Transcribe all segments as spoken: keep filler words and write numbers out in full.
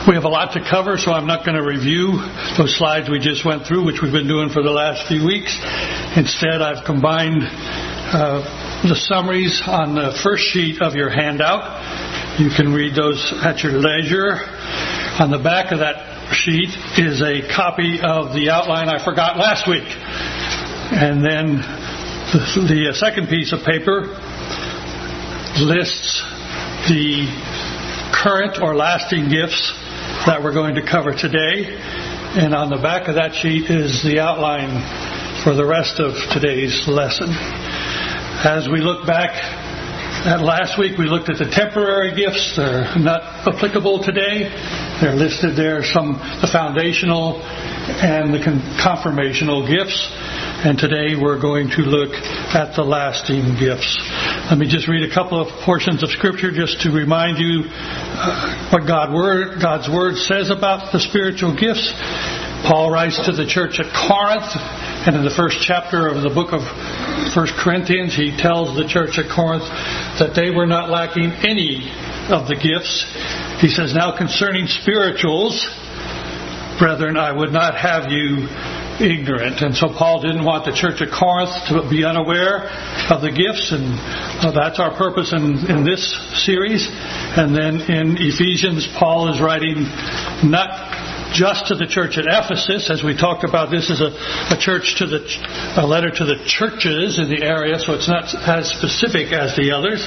We have a lot to cover, so I'm not going to review those slides we just went through, which we've been doing for the last few weeks. Instead, I've combined uh, the summaries on the first sheet of your handout. You can read those at your leisure. On the back of that sheet is a copy of the outline I forgot last week. And then the, the second piece of paper lists the current or lasting gifts that we're going to cover today. And on the back of that sheet is the outline for the rest of today's lesson. As we look back at last week, we looked at the temporary gifts. They're not applicable today. They're listed there, some the foundational and the confirmational gifts. And today we're going to look at the lasting gifts. Let me just read a couple of portions of Scripture just to remind you uh, what God word, God's Word says about the spiritual gifts. Paul writes to the church at Corinth, and in the first chapter of the book of First Corinthians, he tells the church at Corinth that they were not lacking any of the gifts. He says, "Now concerning spirituals, brethren, I would not have you ignorant." And so Paul didn't want the church at Corinth to be unaware of the gifts, and uh, that's our purpose in, in this series. And then in Ephesians, Paul is writing not just to the church at Ephesus, as we talked about. This is a, a church to the a letter to the churches in the area, so it's not as specific as the others.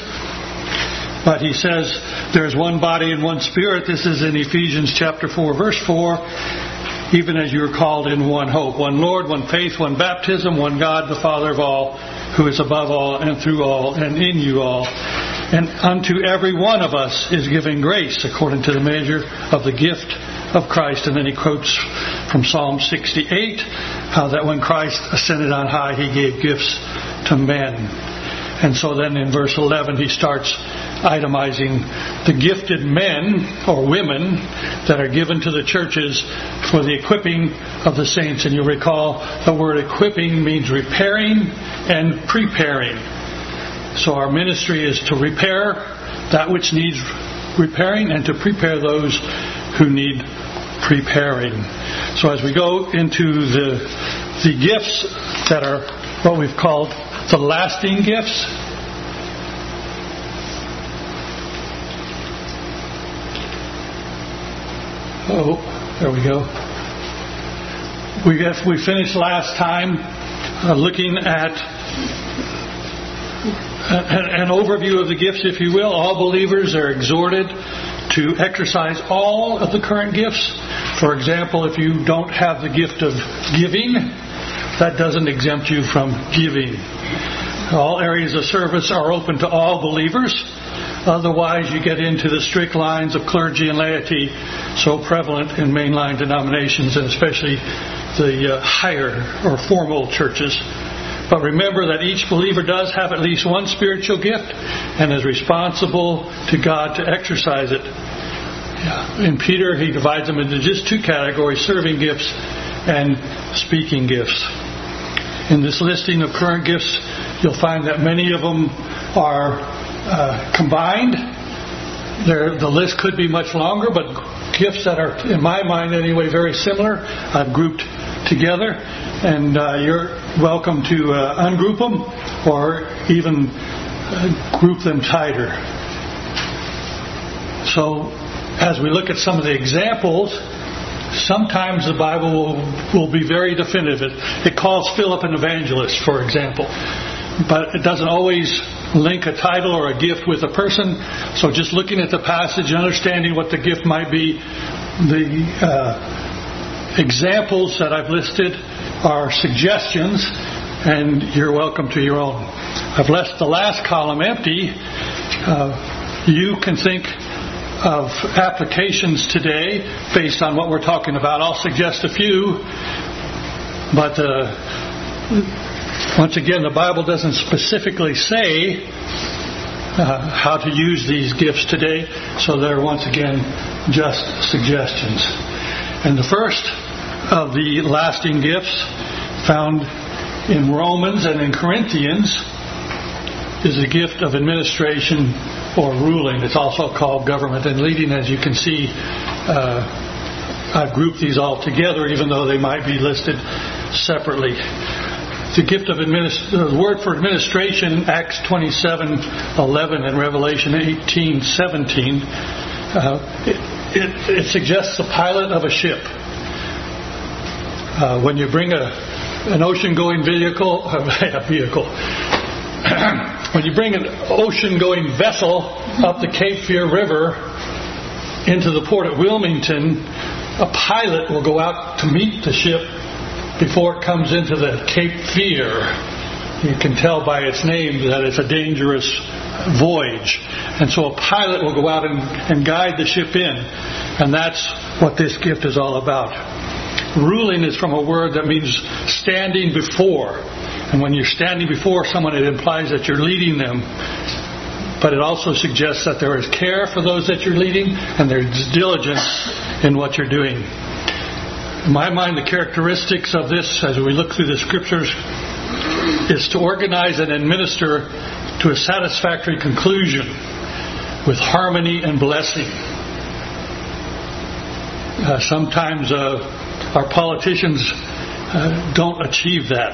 But he says there's one body and one spirit. This is in Ephesians chapter four, verse four. Even as you are called in one hope, one Lord, one faith, one baptism, one God, the Father of all, who is above all and through all and in you all. And unto every one of us is given grace according to the measure of the gift of Christ. And then he quotes from Psalm sixty-eight, how that when Christ ascended on high, he gave gifts to men. And so then in verse eleven, he starts itemizing the gifted men or women that are given to the churches for the equipping of the saints. And you'll recall the word equipping means repairing and preparing. So our ministry is to repair that which needs repairing and to prepare those who need preparing. So as we go into the the gifts that are what we've called the lasting gifts, oh, there we go. We got, we finished last time uh, looking at an, an overview of the gifts, if you will. All believers are exhorted to exercise all of the current gifts. For example, if you don't have the gift of giving, that doesn't exempt you from giving. All areas of service are open to all believers. Otherwise, you get into the strict lines of clergy and laity so prevalent in mainline denominations, and especially the uh, higher or formal churches. But remember that each believer does have at least one spiritual gift and is responsible to God to exercise it. Yeah. In Peter, he divides them into just two categories, serving gifts and speaking gifts. In this listing of current gifts, you'll find that many of them are uh, combined. There, the list could be much longer, but gifts that are, in my mind anyway, very similar, I've grouped together. And uh, you're welcome to uh, ungroup them or even uh, group them tighter. So as we look at some of the examples, sometimes the Bible will, will be very definitive. It, it calls Philip an evangelist, for example. But it doesn't always link a title or a gift with a person. So just looking at the passage and understanding what the gift might be, the uh, examples that I've listed are suggestions, and you're welcome to your own. I've left the last column empty. Uh, you can think of applications today based on what we're talking about. I'll suggest a few, but uh, once again, the Bible doesn't specifically say uh, how to use these gifts today, so they're once again just suggestions. And the first of the lasting gifts found in Romans and in Corinthians is the gift of administration or ruling. It's also called government and leading. As you can see, uh, I've grouped these all together, even though they might be listed separately. The gift of administ- the word for administration, Acts twenty-seven eleven and Revelation eighteen seventeen, uh, it, it, it suggests the pilot of a ship. Uh, when you bring a an ocean-going vehicle, a vehicle. When you bring an ocean-going vessel up the Cape Fear River into the port at Wilmington, a pilot will go out to meet the ship before it comes into the Cape Fear. You can tell by its name that it's a dangerous voyage. And so a pilot will go out and, and guide the ship in. And that's what this gift is all about. Ruling is from a word that means standing before. And when you're standing before someone, it implies that you're leading them. But it also suggests that there is care for those that you're leading and there's diligence in what you're doing. In my mind, the characteristics of this, as we look through the scriptures, is to organize and administer to a satisfactory conclusion with harmony and blessing. Uh, sometimes uh, our politicians uh, don't achieve that.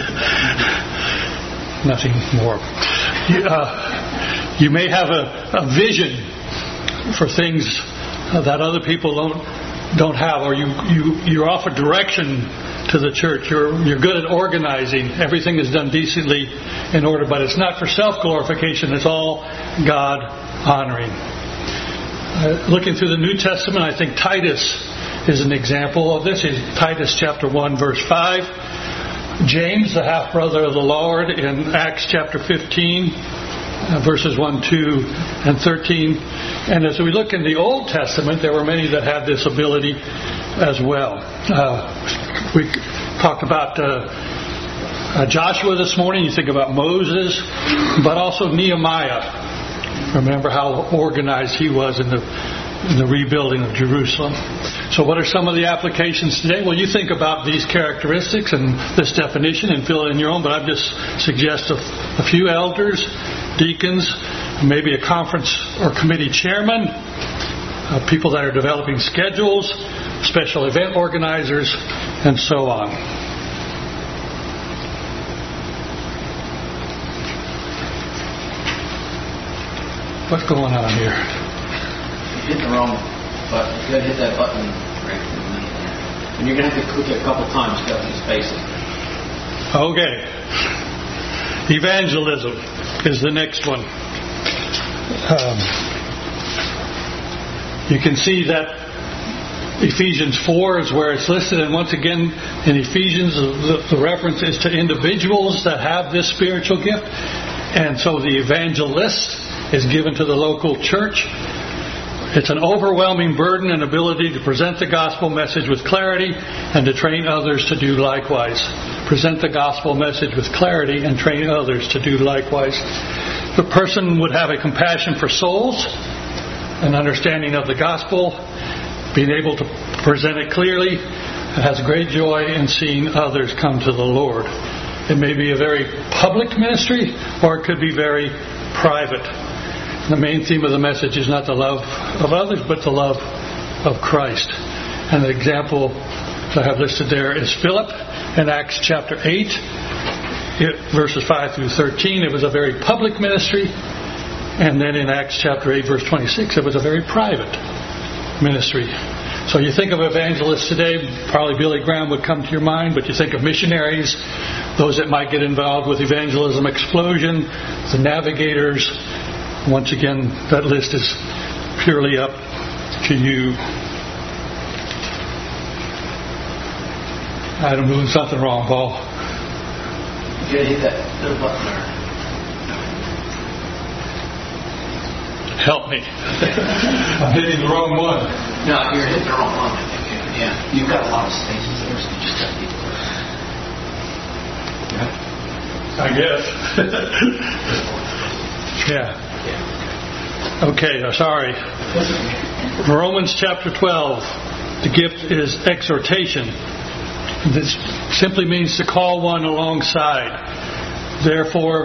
Nothing more. You, uh, you may have a, a vision for things that other people don't don't have, or you, you, you're off a direction to the church. You're, you're good at organizing. Everything is done decently in order, but it's not for self-glorification. It's all God honoring. Uh, looking through the New Testament, I think Titus is an example of this. Titus chapter one, verse five. James, the half-brother of the Lord, in Acts chapter fifteen, uh, verses one, two, and thirteen. And as we look in the Old Testament, there were many that had this ability as well. Uh, we talked about uh, uh, Joshua this morning. You think about Moses, but also Nehemiah. Remember how organized he was in the in the rebuilding of Jerusalem. So what are some of the applications today? Well, you think about these characteristics and this definition and fill it in your own, but I've just suggested a, a few elders, deacons, maybe a conference or committee chairman, uh, people that are developing schedules, special event organizers, and so on. What's going on here? You hit the wrong button. You gotta hit that button right. And you're gonna have to click it a couple times to have to space it. Okay. Evangelism is the next one. Um, you can see that Ephesians four is where it's listed, and once again in Ephesians the, the reference is to individuals that have this spiritual gift, and so the evangelist is given to the local church. It's an overwhelming burden and ability to present the gospel message with clarity and to train others to do likewise. Present the gospel message with clarity and train others to do likewise. The person would have a compassion for souls, an understanding of the gospel, being able to present it clearly, and has great joy in seeing others come to the Lord. It may be a very public ministry, or it could be very private. The main theme of the message is not the love of others, but the love of Christ. And the example that I have listed there is Philip in Acts chapter eight, it, verses five through thirteen. It was a very public ministry. And then in Acts chapter eight, verse twenty-six, it was a very private ministry. So you think of evangelists today, probably Billy Graham would come to your mind, but you think of missionaries, those that might get involved with Evangelism Explosion, the navigators. Once again, that list is purely up to you. I'm doing something wrong, Paul. You gotta hit that little button there. Help me. I'm hitting the wrong one. No, you're hitting the wrong one. Yeah, you've got a lot of spaces there, so you just gotta be. I guess. Yeah. Okay, sorry. Romans chapter twelve. The gift is exhortation. This simply means to call one alongside. Therefore,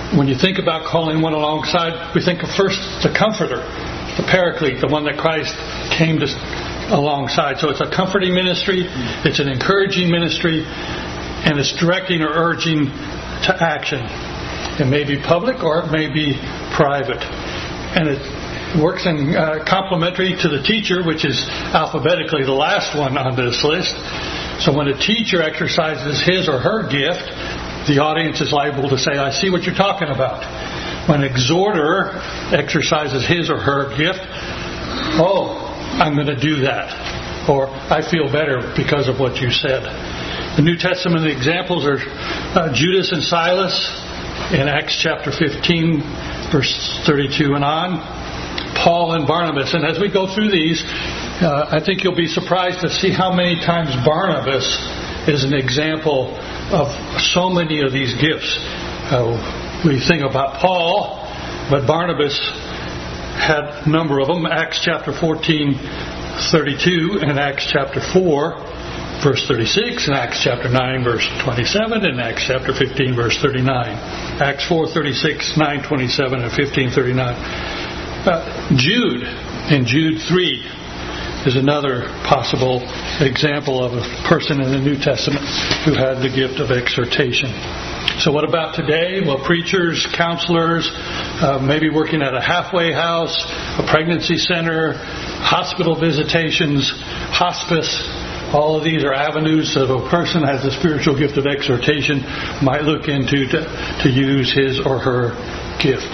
when you think about calling one alongside, we think of first the Comforter, the Paraclete, the one that Christ came to alongside. So it's a comforting ministry, it's an encouraging ministry, and it's directing or urging to action. It may be public or it may be private. And it works in uh, complementary to the teacher, which is alphabetically the last one on this list. So when a teacher exercises his or her gift, the audience is liable to say, I see what you're talking about. When an exhorter exercises his or her gift, oh, I'm going to do that. Or I feel better because of what you said. The New Testament examples are uh, Judas and Silas in Acts chapter fifteen, verse thirty-two and on. Paul and Barnabas. And as we go through these, uh, I think you'll be surprised to see how many times Barnabas is an example of so many of these gifts. Uh, we think about Paul, but Barnabas had a number of them. Acts chapter fourteen, thirty-two, and Acts chapter four, verse thirty-six, and Acts chapter nine, verse twenty-seven, and Acts chapter fifteen, verse thirty-nine. Acts four, thirty-six, nine, twenty-seven, and fifteen, thirty-nine. Uh, Jude, in Jude three, is another possible example of a person in the New Testament who had the gift of exhortation. So what about today? Well, preachers, counselors, uh, maybe working at a halfway house, a pregnancy center, hospital visitations, hospice. All of these are avenues that a person has the spiritual gift of exhortation might look into to, to use his or her gift.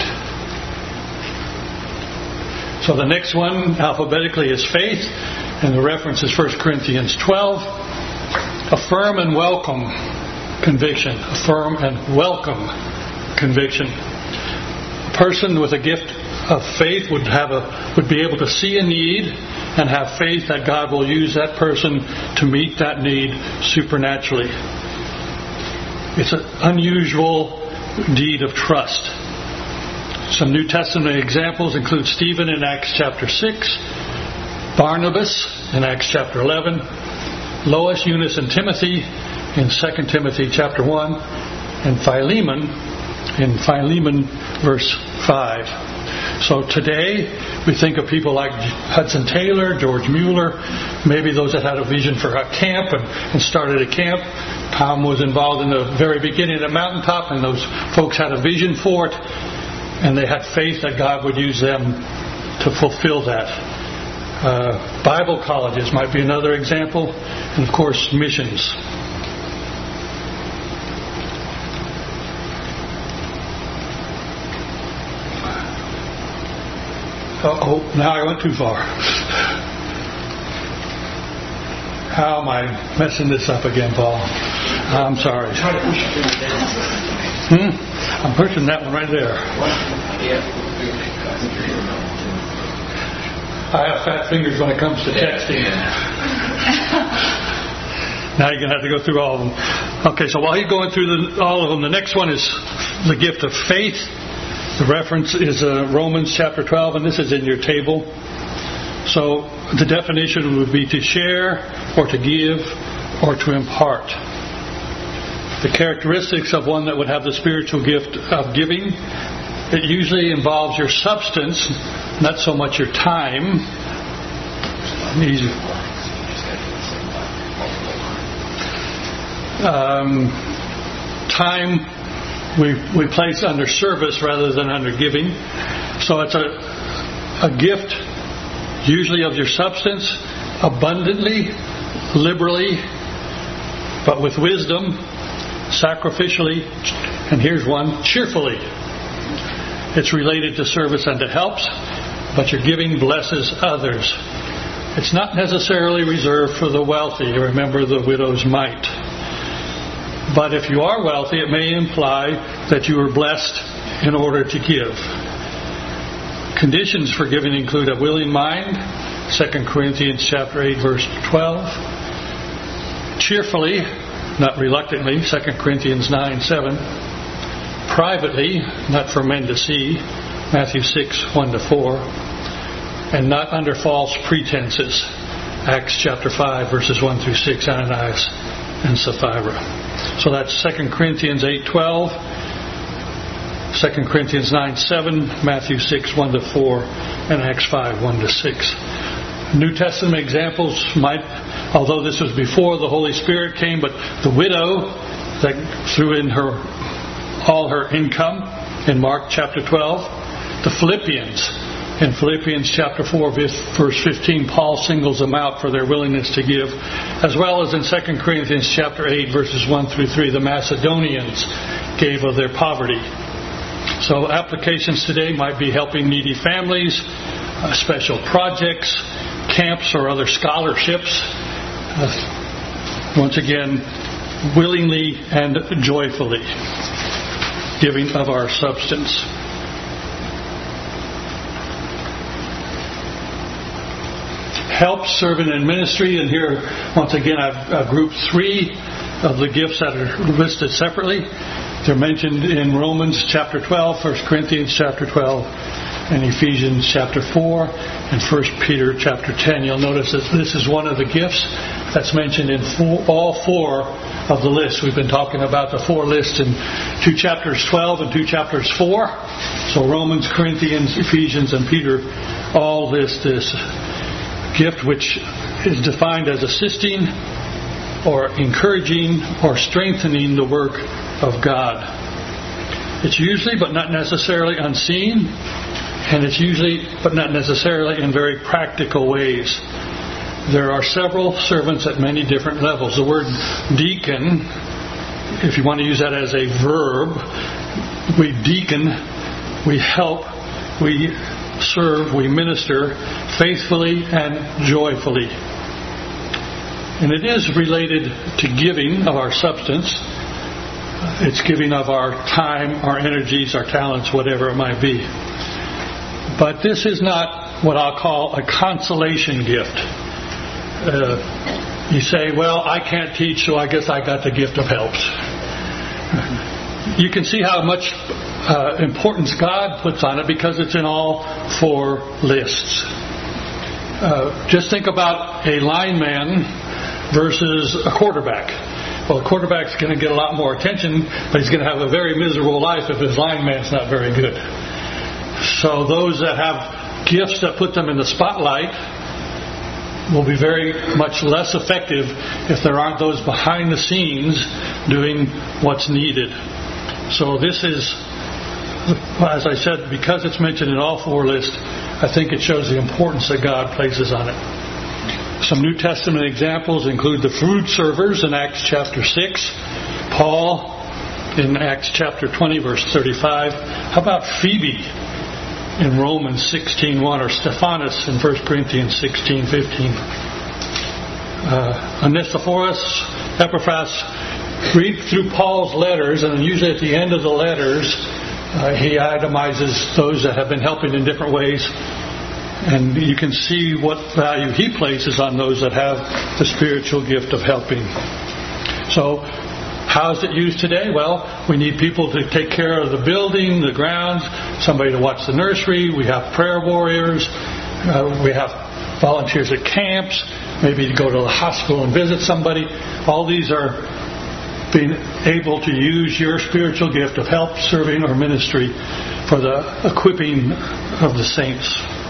So the next one alphabetically is faith, and the reference is First Corinthians twelve. Affirm and welcome conviction. Affirm and welcome conviction. A person with a gift of faith would have a would be able to see a need and have faith that God will use that person to meet that need supernaturally. It's an unusual deed of trust. Some New Testament examples include Stephen in Acts chapter six, Barnabas in Acts chapter eleven, Lois, Eunice, and Timothy in Second Timothy chapter one, and Philemon in Philemon verse five. So today we think of people like Hudson Taylor, George Mueller, maybe those that had a vision for a camp and, and started a camp. Tom was involved in the very beginning at Mountaintop, and those folks had a vision for it. And they had faith that God would use them to fulfill that. Uh, Bible colleges might be another example. And of course, missions. Oh, now I went too far. How am I messing this up again, Paul? I'm sorry. Hmm? I'm pushing that one right there. I have fat fingers when it comes to texting. Now you're going to have to go through all of them. Okay, so while you're going through the, all of them, the next one is the gift of faith. The reference is uh, Romans chapter twelve, and this is in your table. So the definition would be to share or to give or to impart. The characteristics of one that would have the spiritual gift of giving, it usually involves your substance, not so much your time. Easy. Um, time we we place under service rather than under giving. So it's a a gift usually of your substance, abundantly, liberally, but with wisdom, sacrificially, and here's one, cheerfully. It's related to service and to helps, but your giving blesses others. It's not necessarily reserved for the wealthy. Remember the widow's mite. But if you are wealthy, it may imply that you are blessed in order to give. Conditions for giving include a willing mind, Second Corinthians chapter eight, verse twelve. Cheerfully, not reluctantly, Second Corinthians nine, seven. Privately, not for men to see, Matthew six, one to four. And not under false pretenses, Acts chapter five, verses one through six, Ananias and Sapphira. So that's Second Corinthians eight, twelve. Second Corinthians nine seven, Matthew six one to four, and Acts five one to six. New Testament examples might, although this was before the Holy Spirit came, but the widow that threw in her all her income in Mark chapter twelve, the Philippians in Philippians chapter four verse fifteen, Paul singles them out for their willingness to give, as well as in Second Corinthians chapter eight verses one through three, the Macedonians gave of their poverty. So applications today might be helping needy families, uh, special projects, camps or other scholarships. Uh, once again, willingly and joyfully giving of our substance. Help, serving in ministry, and here once again I've, I've grouped three of the gifts that are listed separately. They're mentioned in Romans chapter twelve, First Corinthians chapter twelve, and Ephesians chapter four, and First Peter chapter ten. You'll notice that this is one of the gifts that's mentioned in four, all four of the lists. We've been talking about the four lists in two chapters twelve and two chapters four. So Romans, Corinthians, Ephesians, and Peter all list this gift, which is defined as assisting or encouraging or strengthening the work of God. It's usually, but not necessarily, unseen, and it's usually, but not necessarily, in very practical ways. There are several servants at many different levels. The word deacon, if you want to use that as a verb, we deacon, we help, we serve, we minister faithfully and joyfully. And it is related to giving of our substance. It's giving of our time, our energies, our talents, whatever it might be. But this is not what I'll call a consolation gift. Uh, you say, well, I can't teach, so I guess I got the gift of helps. You can see how much uh, importance God puts on it because it's in all four lists. Uh, just think about a lineman versus a quarterback. Well, a quarterback's going to get a lot more attention, but he's going to have a very miserable life if his lineman's not very good. So those that have gifts that put them in the spotlight will be very much less effective if there aren't those behind the scenes doing what's needed. So this is, as I said, because it's mentioned in all four lists, I think it shows the importance that God places on it. Some New Testament examples include the food servers in Acts chapter six, Paul in Acts chapter twenty, verse thirty-five. How about Phoebe in Romans sixteen one, or Stephanas in First Corinthians sixteen fifteen? Uh, Onesiphorus, Epaphras. Read through Paul's letters, and usually at the end of the letters, uh, he itemizes those that have been helping in different ways. And you can see what value he places on those that have the spiritual gift of helping. So, how is it used today? Well, we need people to take care of the building, the grounds, somebody to watch the nursery. We have prayer warriors. Uh, we have volunteers at camps, maybe to go to the hospital and visit somebody. All these are being able to use your spiritual gift of help, serving, or ministry for the equipping of the saints.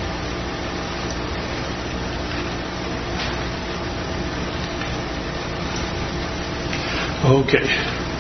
Okay.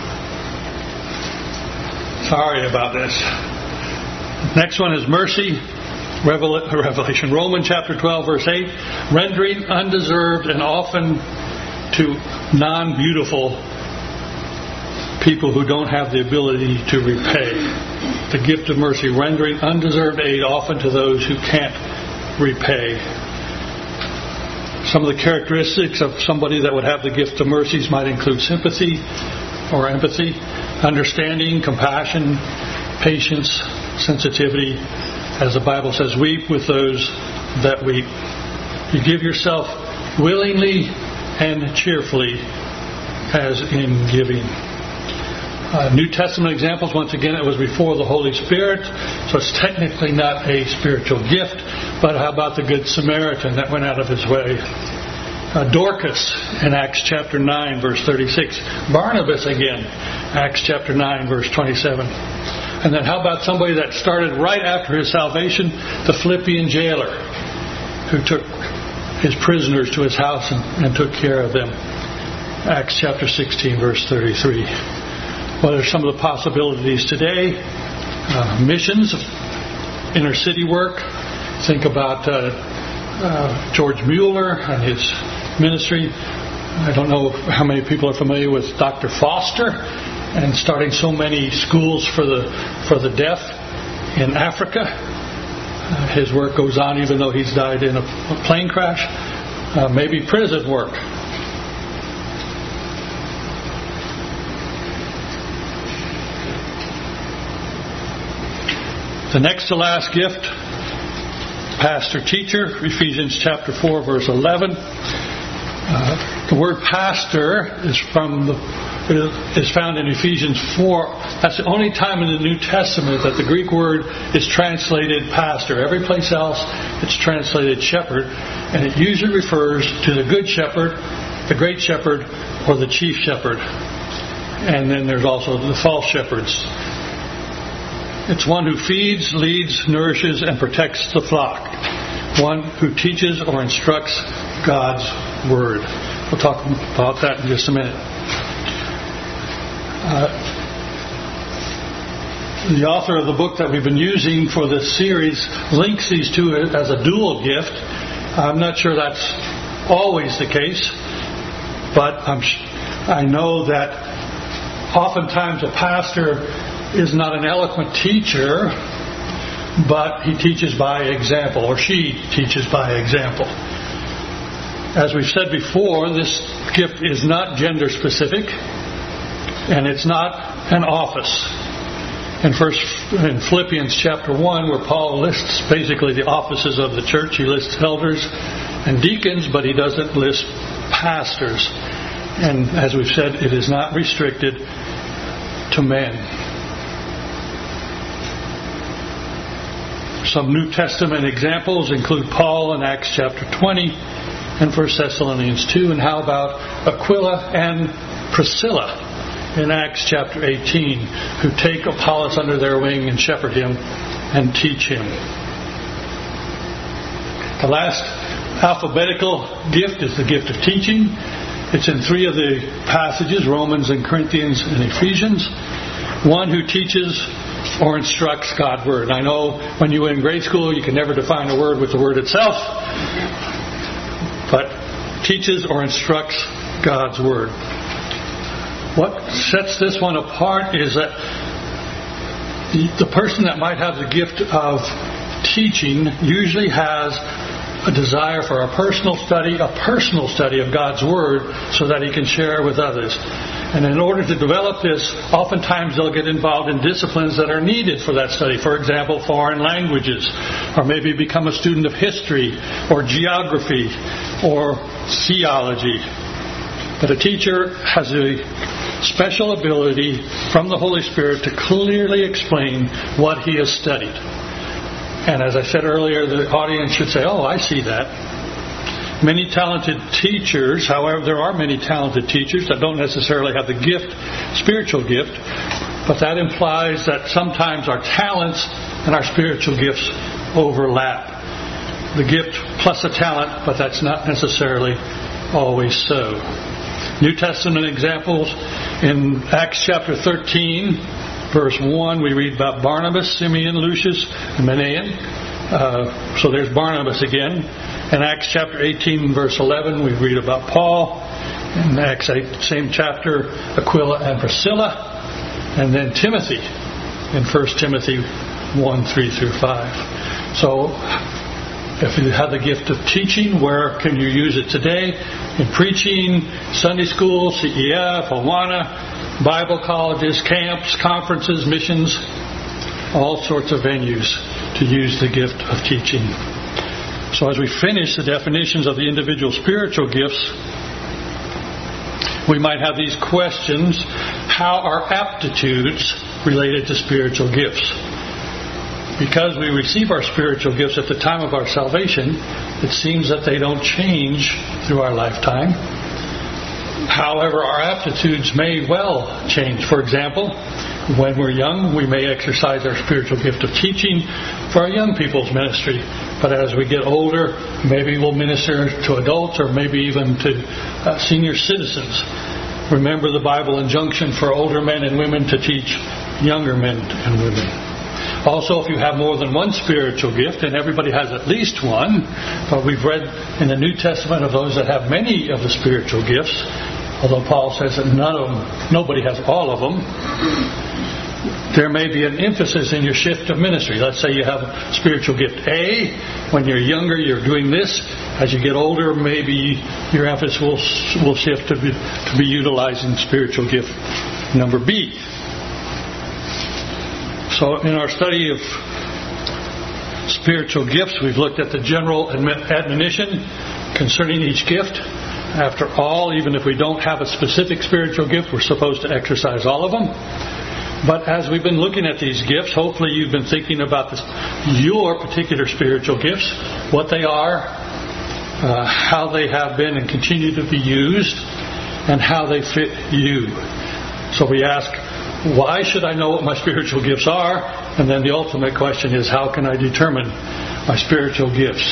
Sorry about this. Next one is mercy. Revelation. Romans chapter twelve, verse eight. Rendering undeserved and often to non-beautiful people who don't have the ability to repay. The gift of mercy. Rendering undeserved aid often to those who can't repay. Some of the characteristics of somebody that would have the gift of mercies might include sympathy or empathy, understanding, compassion, patience, sensitivity. As the Bible says, weep with those that weep. You give yourself willingly and cheerfully as in giving. Uh, New Testament examples, once again, it was before the Holy Spirit, so it's technically not a spiritual gift, but how about the Good Samaritan that went out of his way? Uh, Dorcas in Acts chapter nine, verse thirty-six. Barnabas again, Acts chapter nine, verse twenty-seven. And then how about somebody that started right after his salvation? The Philippian jailer who took his prisoners to his house and, and took care of them. Acts chapter sixteen, verse thirty-three. What are some of the possibilities today? Uh, missions, inner city work. Think about uh, uh, George Mueller and his ministry. I don't know how many people are familiar with Doctor Foster and starting so many schools for the for the deaf in Africa. Uh, his work goes on even though he's died in a, a plane crash. Uh, maybe prison work. The next to last gift, pastor teacher, Ephesians chapter four, verse eleven. Uh, the word pastor is from the is found in Ephesians four. That's the only time in the New Testament that the Greek word is translated pastor. Every place else it's translated shepherd, and it usually refers to the good shepherd, the great shepherd, or the chief shepherd. And then there's also the false shepherds. It's one who feeds, leads, nourishes, and protects the flock. One who teaches or instructs God's Word. We'll talk about that in just a minute. Uh, the author of the book that we've been using for this series links these two as a dual gift. I'm not sure that's always the case, but I'm, I know that oftentimes a pastor is not an eloquent teacher, but he teaches by example, or she teaches by example. As we've said before, this gift is not gender specific, and it's not an office. In first in Philippians chapter one, where Paul lists basically the offices of the church, he lists elders and deacons, but he doesn't list pastors. And as we've said, it is not restricted to men. Some New Testament examples include Paul in Acts chapter twenty and First Thessalonians two. And how about Aquila and Priscilla in Acts chapter eighteen, who take Apollos under their wing and shepherd him and teach him. The last alphabetical gift is the gift of teaching. It's in three of the passages, Romans and Corinthians and Ephesians. One who teaches or instructs God's Word. I know when you were in grade school you can never define a word with the word itself, but teaches or instructs God's Word. What sets this one apart is that the person that might have the gift of teaching usually has a desire for a personal study, a personal study of God's Word so that he can share it with others. And in order to develop this, oftentimes they'll get involved in disciplines that are needed for that study. For example, foreign languages, or maybe become a student of history, or geography, or theology. But a teacher has a special ability from the Holy Spirit to clearly explain what he has studied. And as I said earlier, the audience should say, oh, I see that. Many talented teachers, however, there are many talented teachers that don't necessarily have the gift, spiritual gift, but that implies that sometimes our talents and our spiritual gifts overlap. The gift plus a talent, but that's not necessarily always so. New Testament examples in Acts chapter thirteen, verse one, we read about Barnabas, Simeon, Lucius, and Manaen. Uh, so there's Barnabas again. In Acts chapter eighteen, verse eleven, we read about Paul. In Acts eight, same chapter, Aquila and Priscilla. And then Timothy in First Timothy one, three through five. So if you have the gift of teaching, where can you use it today? In preaching, Sunday school, C E F, Awana, Bible colleges, camps, conferences, missions, all sorts of venues to use the gift of teaching. So as we finish the definitions of the individual spiritual gifts, we might have these questions. How are aptitudes related to spiritual gifts? Because we receive our spiritual gifts at the time of our salvation, it seems that they don't change through our lifetime. However, our aptitudes may well change. For example, when we're young, we may exercise our spiritual gift of teaching for our young people's ministry. But as we get older, maybe we'll minister to adults or maybe even to uh, senior citizens. Remember the Bible injunction for older men and women to teach younger men and women. Also, if you have more than one spiritual gift, and everybody has at least one, but we've read in the New Testament of those that have many of the spiritual gifts, although Paul says that none of them, nobody has all of them, there may be an emphasis in your shift of ministry. Let's say you have spiritual gift A. When you're younger, you're doing this. As you get older, maybe your emphasis will will shift to be, to be utilizing spiritual gift number B. So in our study of spiritual gifts, we've looked at the general admonition concerning each gift. After all, even if we don't have a specific spiritual gift, we're supposed to exercise all of them. But as we've been looking at these gifts, hopefully you've been thinking about this, your particular spiritual gifts, what they are, uh, how they have been and continue to be used, and how they fit you. So we ask, why should I know what my spiritual gifts are? And then the ultimate question is, how can I determine my spiritual gifts?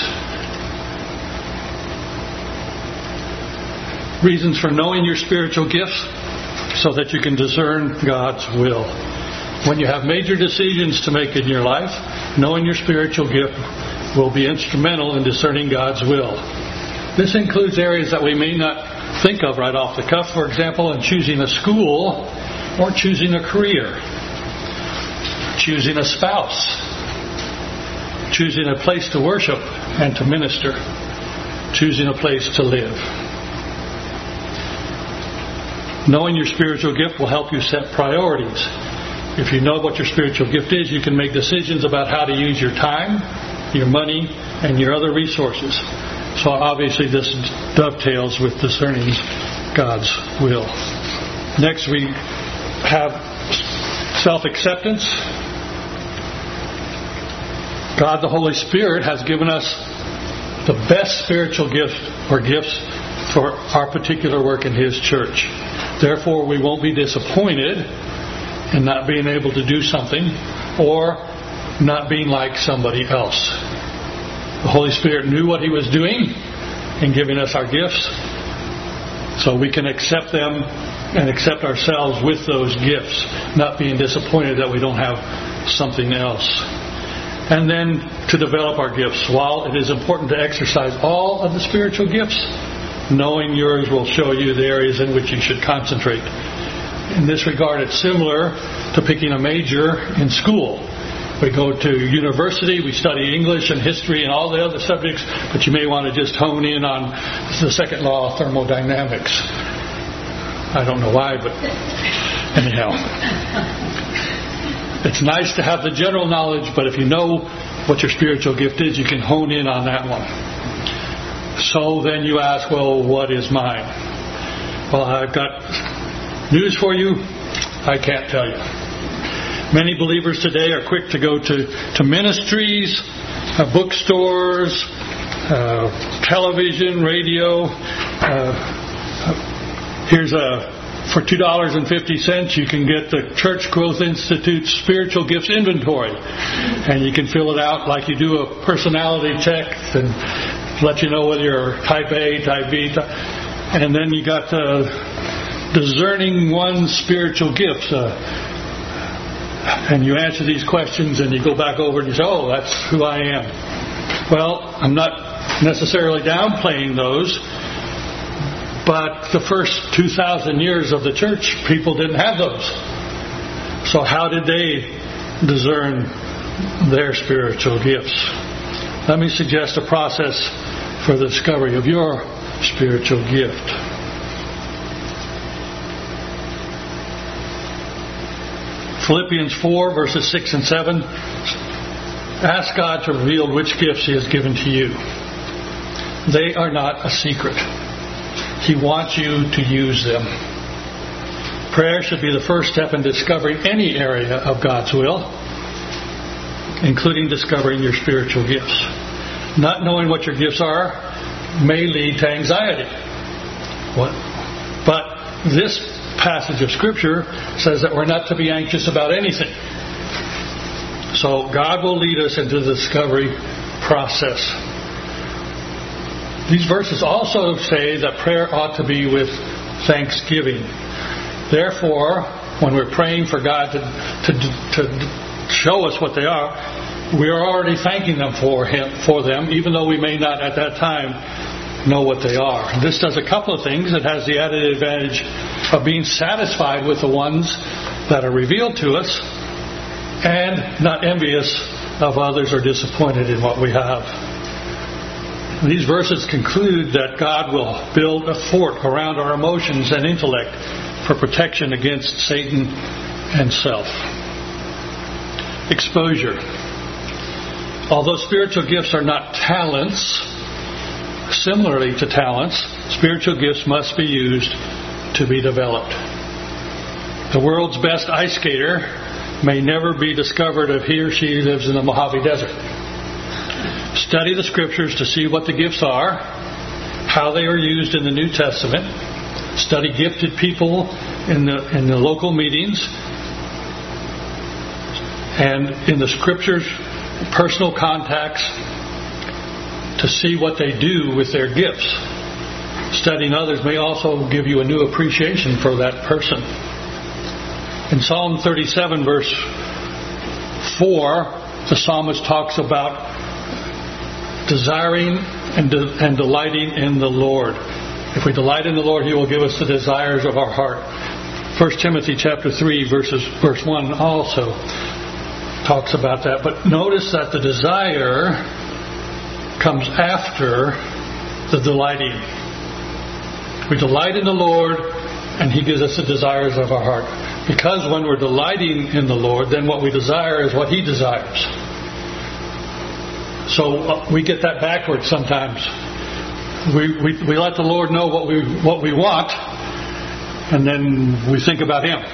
Reasons for knowing your spiritual gifts, so that you can discern God's will. When you have major decisions to make in your life, knowing your spiritual gift will be instrumental in discerning God's will. This includes areas that we may not think of right off the cuff. For example, in choosing a school or choosing a career, choosing a spouse, choosing a place to worship and to minister, choosing a place to live. Knowing your spiritual gift will help you set priorities. If you know what your spiritual gift is, you can make decisions about how to use your time, your money, and your other resources. So obviously this dovetails with discerning God's will. Next we have self-acceptance. God the Holy Spirit has given us the best spiritual gift or gifts for our particular work in His church. Therefore, we won't be disappointed in not being able to do something or not being like somebody else. The Holy Spirit knew what He was doing in giving us our gifts, so we can accept them and accept ourselves with those gifts, not being disappointed that we don't have something else. And then to develop our gifts. While it is important to exercise all of the spiritual gifts, knowing yours will show you the areas in which you should concentrate. In this regard, it's similar to picking a major in school. We go to university, we study English and history and all the other subjects, but you may want to just hone in on the second law of thermodynamics. I don't know why, but anyhow. It's nice to have the general knowledge, but if you know what your spiritual gift is, you can hone in on that one. So then you ask, well, what is mine? Well, I've got news for you. I can't tell you. Many believers today are quick to go to, to ministries, uh, bookstores, uh, television, radio. Uh, here's a for two dollars and fifty cents, you can get the Church Growth Institute's Spiritual Gifts Inventory. And you can fill it out like you do a personality check and let you know whether you're type A, type B. Type, and then you got uh, discerning one's spiritual gifts. Uh, and you answer these questions and you go back over and you say, oh, that's who I am. Well, I'm not necessarily downplaying those. But the first two thousand years of the church, people didn't have those. So how did they discern their spiritual gifts? Let me suggest a process for the discovery of your spiritual gift. Philippians four, verses six and seven. Ask God to reveal which gifts He has given to you. They are not a secret. He wants you to use them. Prayer should be the first step in discovering any area of God's will, including discovering your spiritual gifts. Not knowing what your gifts are may lead to anxiety. What But this passage of Scripture says that we're not to be anxious about anything. So God will lead us into the discovery process. These verses also say that prayer ought to be with thanksgiving. Therefore, when we're praying for God to, to, to show us what they are, we are already thanking them for Him, for them, even though we may not at that time know what they are. This does a couple of things. It has the added advantage of being satisfied with the ones that are revealed to us and not envious of others or disappointed in what we have. These verses conclude that God will build a fort around our emotions and intellect for protection against Satan and self. Exposure. Although spiritual gifts are not talents, similarly to talents, spiritual gifts must be used to be developed. The world's best ice skater may never be discovered if he or she lives in the Mojave Desert. Study the Scriptures to see what the gifts are, how they are used in the New Testament. Study gifted people in the in the local meetings and in the Scriptures, personal contacts, to see what they do with their gifts. Studying others may also give you a new appreciation for that person. In Psalm thirty-seven, verse four, the psalmist talks about desiring and, de- and delighting in the Lord. If we delight in the Lord, He will give us the desires of our heart. First Timothy chapter three, verses, verse one also talks about that. But notice that the desire comes after the delighting. We delight in the Lord, and He gives us the desires of our heart. Because when we're delighting in the Lord, then what we desire is what He desires. So uh, we get that backwards sometimes. We, we we let the Lord know what we what we want, and then we think about Him.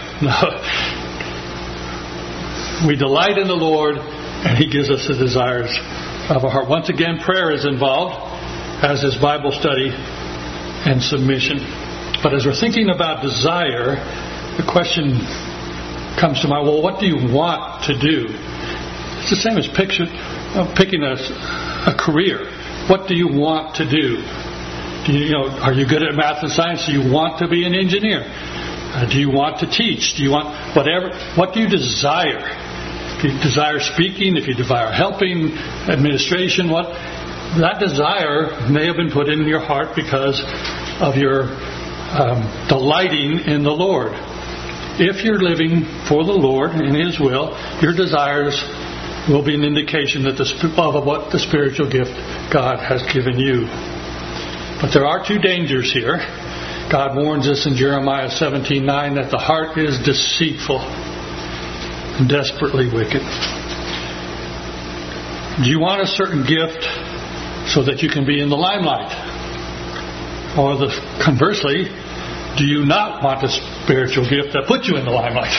We delight in the Lord, and He gives us the desires of our heart. Once again, prayer is involved, as is Bible study and submission. But as we're thinking about desire, the question comes to mind, well, what do you want to do? It's the same as picture, uh, picking a, a career. What do you want to do? Do you, you know, are you good at math and science? Do you want to be an engineer? Uh, do you want to teach? Do you want whatever? What do you desire? If you desire speaking, if you desire helping, administration, what that desire may have been put in your heart because of your um, delighting in the Lord. If you're living for the Lord in His will, your desires will be an indication that the of what the spiritual gift God has given you. But there are two dangers here. God warns us in Jeremiah seventeen nine that the heart is deceitful and desperately wicked. Do you want a certain gift so that you can be in the limelight? Or the conversely, do you not want a spiritual gift that puts you in the limelight?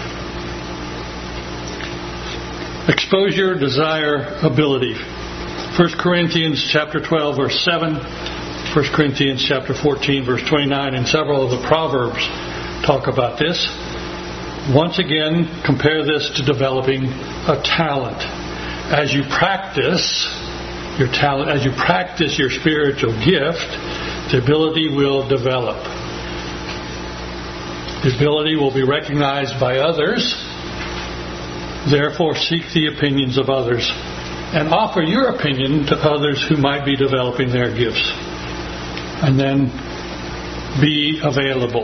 Exposure, desire, ability. First Corinthians chapter twelve, verse seven. First Corinthians chapter fourteen, verse twenty-nine, and several of the Proverbs talk about this. Once again, compare this to developing a talent. As you practice your talent, as you practice your spiritual gift, the ability will develop. The ability will be recognized by others. Therefore, seek the opinions of others and offer your opinion to others who might be developing their gifts. And then be available.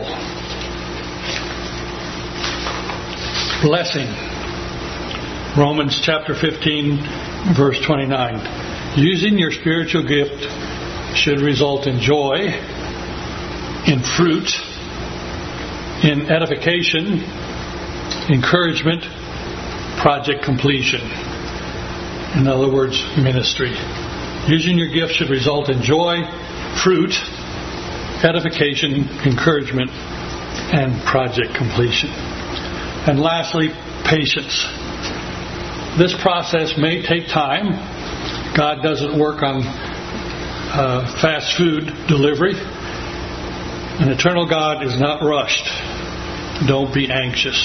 Blessing. Romans chapter fifteen, verse twenty-nine. Using your spiritual gift should result in joy, in fruit, in edification, encouragement, project completion. In other words, ministry. Using your gift should result in joy, fruit, edification, encouragement, and project completion. And lastly, patience. This process may take time. God doesn't work on uh, fast food delivery. An eternal God is not rushed. Don't be anxious.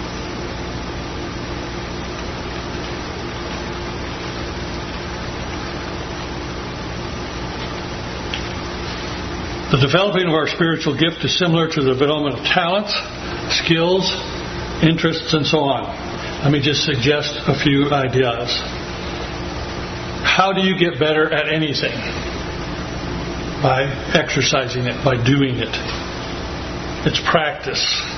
The developing of our spiritual gift is similar to the development of talents, skills, interests, and so on. Let me just suggest a few ideas. How do you get better at anything? By exercising it, by doing it. It's practice.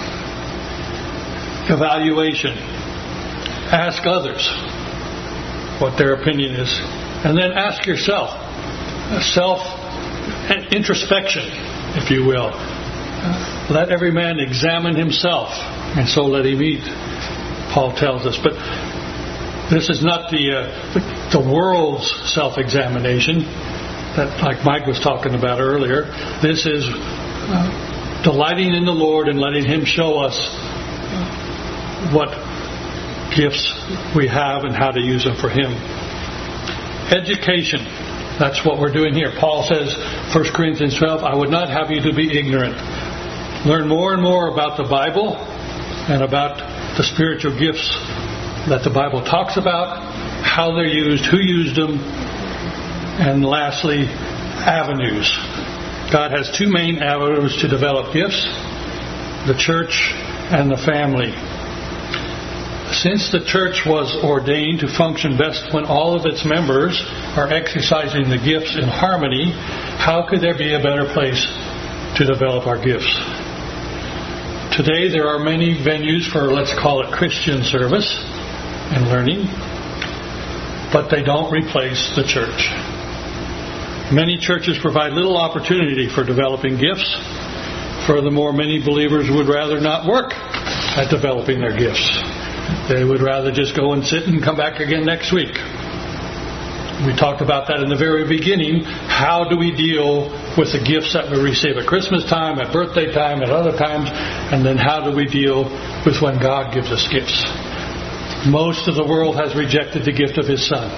Evaluation. Ask others what their opinion is. And then ask yourself. Self and introspection, if you will. Let every man examine himself, and so let him eat, Paul tells us. But this is not the uh, the world's self-examination that, like Mike was talking about earlier. This is uh, delighting in the Lord and letting Him show us what gifts we have and how to use them for Him. Education. That's what we're doing here. Paul says, First Corinthians twelve, I would not have you to be ignorant. Learn more and more about the Bible and about the spiritual gifts that the Bible talks about, how they're used, who used them, and lastly, avenues. God has two main avenues to develop gifts, the church and the family. Since the church was ordained to function best when all of its members are exercising the gifts in harmony, how could there be a better place to develop our gifts? Today there are many venues for, let's call it, Christian service and learning, but they don't replace the church. Many churches provide little opportunity for developing gifts. Furthermore, many believers would rather not work at developing their gifts. They would rather just go and sit and come back again next week. We talked about that in the very beginning. How do we deal with the gifts that we receive at Christmas time, at birthday time, at other times? And then how do we deal with when God gives us gifts? Most of the world has rejected the gift of His Son.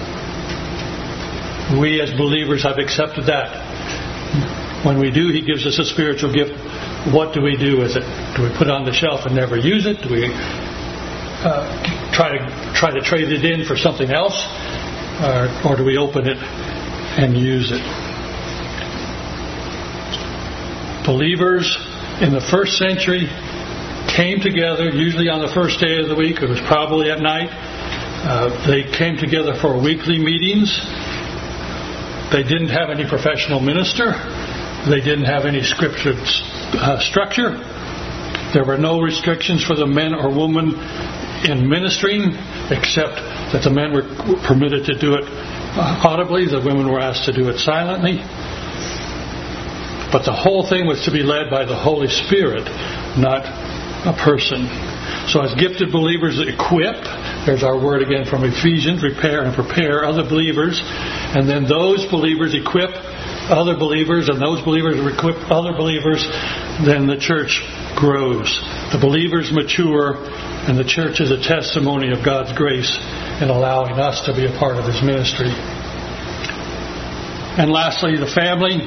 We as believers have accepted that. When we do, He gives us a spiritual gift. What do we do with it? Do we put it on the shelf and never use it? Do we Uh, try to try to trade it in for something else, uh, or do we open it and use it? Believers in the first century came together, usually on the first day of the week. It was probably at night. Uh, they came together for weekly meetings. They didn't have any professional minister. They didn't have any scripture uh, structure. There were no restrictions for the men or women in ministering, except that the men were permitted to do it audibly, the women were asked to do it silently. But the whole thing was to be led by the Holy Spirit, not a person. So as gifted believers equip, there's our word again from Ephesians, repair and prepare other believers, and then those believers equip other believers, and those believers equip other believers, then the church grows. The believers mature, and the church is a testimony of God's grace in allowing us to be a part of His ministry. And lastly, the family.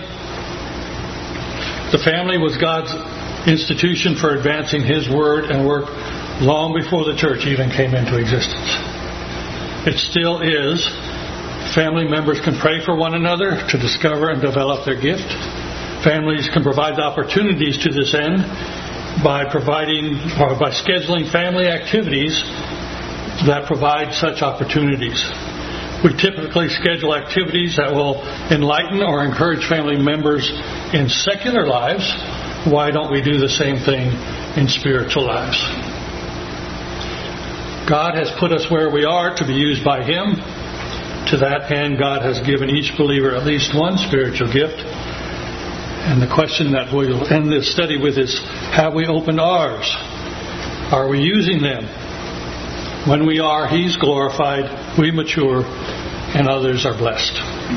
The family was God's institution for advancing His word and work long before the church even came into existence. It still is. Family members can pray for one another to discover and develop their gift. Families can provide opportunities to this end by providing or by scheduling family activities that provide such opportunities. We typically schedule activities that will enlighten or encourage family members in secular lives. Why don't we do the same thing in spiritual lives? God has put us where we are to be used by Him. To that end, God has given each believer at least one spiritual gift. And the question that we'll end this study with is, have we opened ours? Are we using them? When we are, He's glorified, we mature, and others are blessed.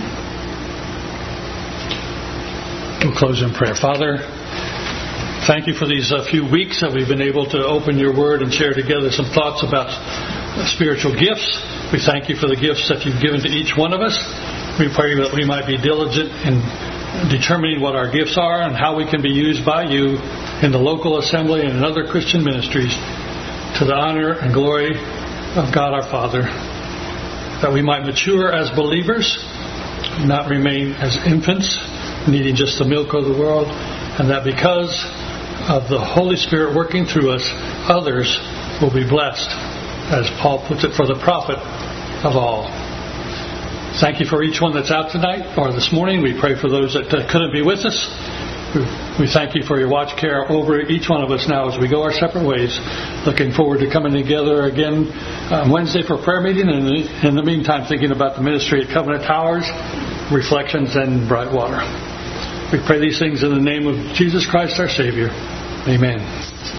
We'll close in prayer. Father, thank You for these uh, few weeks that we've been able to open Your Word and share together some thoughts about uh, spiritual gifts. We thank You for the gifts that You've given to each one of us. We pray that we might be diligent in determining what our gifts are and how we can be used by you in the local assembly and in other Christian ministries to the honor and glory of God our Father, that we might mature as believers, not remain as infants, needing just the milk of the world, and that because of the Holy Spirit working through us, others will be blessed, as Paul puts it, for the profit of all. Thank you for each one that's out tonight or this morning. We pray for those that uh, couldn't be with us. We thank you for your watch care over each one of us now as we go our separate ways. Looking forward to coming together again on Wednesday for prayer meeting, and in the meantime thinking about the ministry at Covenant Towers, Reflections, and Brightwater. We pray these things in the name of Jesus Christ our Savior. Amen.